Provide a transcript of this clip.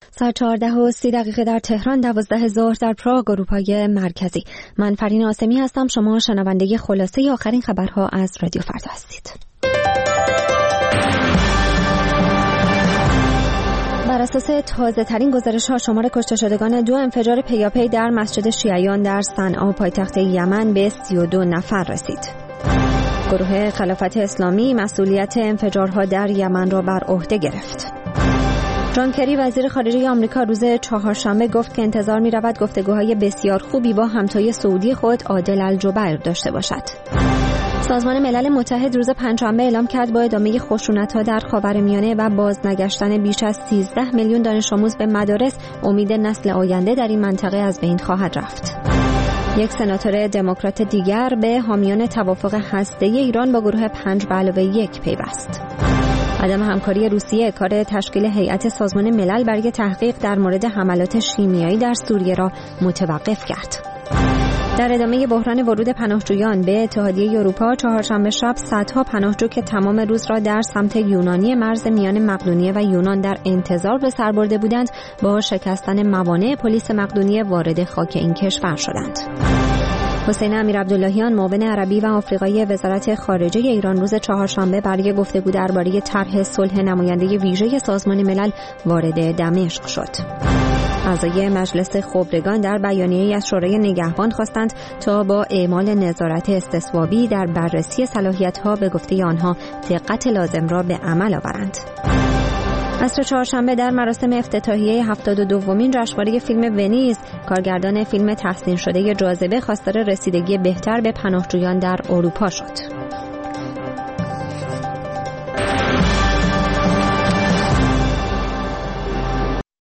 ساعت 14:30 در تهران، 12 ظهر در پراگ، اروپای مرکزی. من فرین آسمی هستم. شما شنونده خلاصه آخرین خبرها از رادیو فردا هستید. بر اساس تازه ترین گزارش ها، شمار کشته شدگان 2 انفجار پیاپی در مسجد شیعیان در صنعا پایتخت یمن به 32 نفر رسید. گروه خلافت اسلامی مسئولیت انفجارها در یمن را بر عهده گرفت. جان کری وزیر خارجه آمریکا روز چهارشنبه گفت که انتظار می‌رود گفتگوهای بسیار خوبی با همتای سعودی خود عادل الجبر داشته باشد. سازمان ملل متحد روز پنجشنبه اعلام کرد با ادامه خشونت‌ها در خاورمیانه و بازنگشتن بیش از 13 میلیون دانش آموز به مدارس، امید نسل آینده در این منطقه از بین خواهد رفت. یک سناتور دموکرات دیگر به حامیان توافق هسته‌ای ایران با گروه 5+1 پیوست. عدم همکاری روسیه کار تشکیل هیئت سازمان ملل برای تحقیق در مورد حملات شیمیایی در سوریه را متوقف کرد. در ادامه بحران ورود پناهجویان به اتحادیه اروپا، چهارشنبه شب صدها پناهجو که تمام روز را در سمت یونانی مرز میان مقدونیه و یونان در انتظار به سر برده بودند، با شکستن موانع پلیس مقدونیه وارد خاک این کشور شدند. حسین امیرعبداللهیان، معاون عربی و آفریقایی وزارت خارجه ایران، روز چهارشنبه برای گفتگو درباره طرح صلح نماینده ویژه سازمان ملل وارد دمشق شد. اعضای مجلس خبرگان در بیانیه‌ای از شورای نگهبان خواستند تا با اعمال نظارت استصوابی در بررسی صلاحیت‌ها به گفته آنها دقت لازم را به عمل آورند. عصر چهارشنبه در مراسم افتتاحیه 72مین جشنواره فیلم ونیز، کارگردان فیلم تحسین شده جاذبه خواستار رسیدگی بهتر به پناهجویان در اروپا شد.